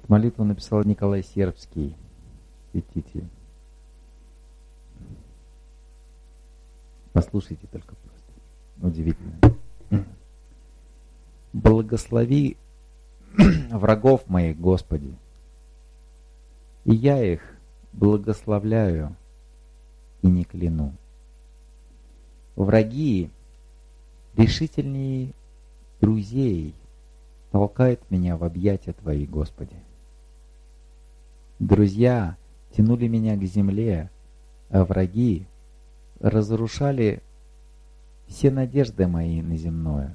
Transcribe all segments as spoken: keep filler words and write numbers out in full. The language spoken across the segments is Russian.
Молитву написал Николай Сербский, святитель. Послушайте только просто. Удивительно. Благослови врагов моих, Господи, и я их благословляю и не кляну. Враги решительнее друзей толкают меня в объятия Твои, Господи. Друзья тянули меня к земле, а враги разрушали все надежды мои на земное.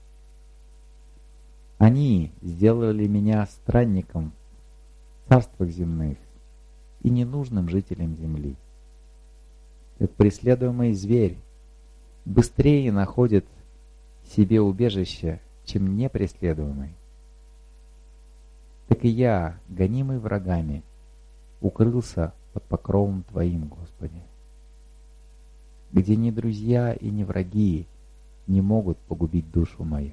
Они сделали меня странником в царствах земных и ненужным жителем земли. Как преследуемый зверь быстрее находит себе убежище, чем непреследуемый, так и я, гонимый врагами, укрылся под покровом Твоим, Господи, где ни друзья и ни враги не могут погубить душу мою.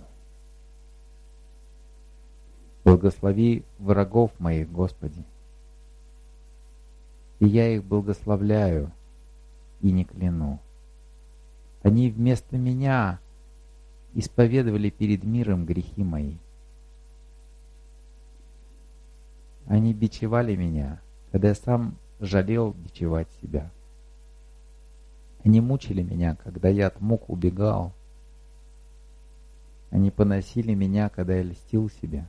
Благослови врагов моих, Господи, и я их благословляю и не кляну. Они вместо меня исповедовали перед миром грехи мои. Они бичевали меня, когда я сам жалел бичевать себя. Они мучили меня, когда я от мук убегал. Они поносили меня, когда я льстил себя.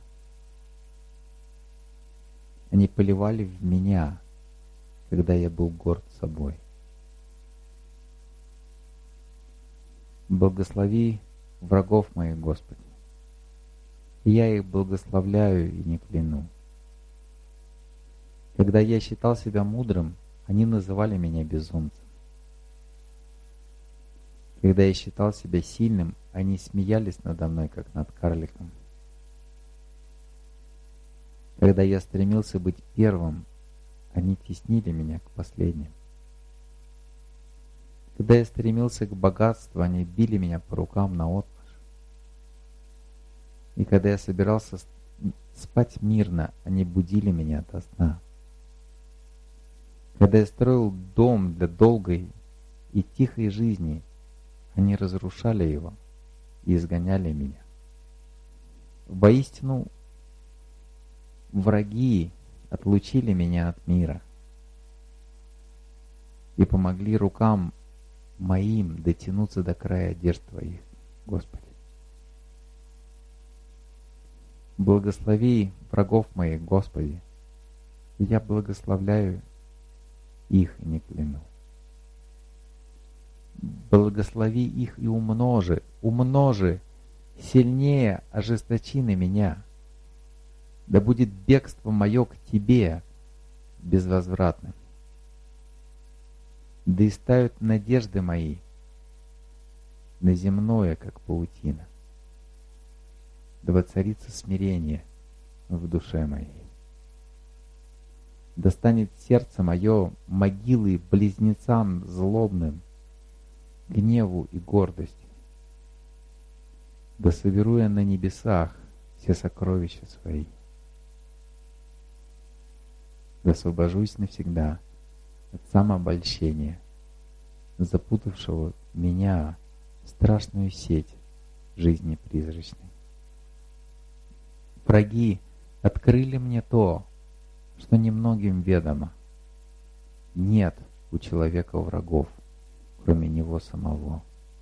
Они поливали в меня, когда я был горд собой. Благослови врагов моих, Господи, и я их благословляю и не кляну. Когда я считал себя мудрым, они называли меня безумцем. Когда я считал себя сильным, они смеялись надо мной, как над карликом. Когда я стремился быть первым, они теснили меня к последним. Когда я стремился к богатству, они били меня по рукам наотмашь. И когда я собирался спать мирно, они будили меня ото сна. Когда я строил дом для долгой и тихой жизни, они разрушали его и изгоняли меня. Воистину, враги отлучили меня от мира и помогли рукам моим дотянуться до края одежд Твоих, Господи. Благослови врагов моих, Господи, и я благословляю их и не кляну. Благослови их и умножи, умножи, сильнее ожесточи на меня. Да будет бегство мое к Тебе безвозвратным. Да истают надежды мои на земное, как паутина. Да воцарится смирение в душе моей. Да станет сердце мое могилой близнецам злобным, гневу и гордости. Да соберу я на небесах все сокровища свои. Да освобожусь навсегда от самообольщения, запутавшего меня в страшную сеть жизни призрачной. Враги открыли мне то, что немногим ведомо. Нет у человека врагов, кроме него самого.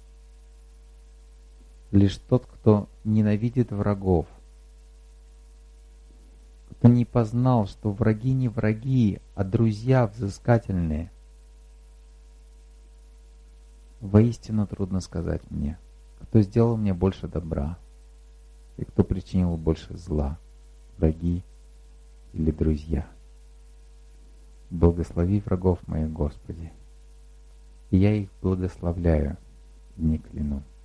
Лишь тот, кто ненавидит врагов, кто не познал, что враги не враги, а друзья взыскательные. Воистину трудно сказать мне, кто сделал мне больше добра и кто причинил больше зла, враги или друзья. Благослови врагов моих, Господи, и я их благословляю и не кляну.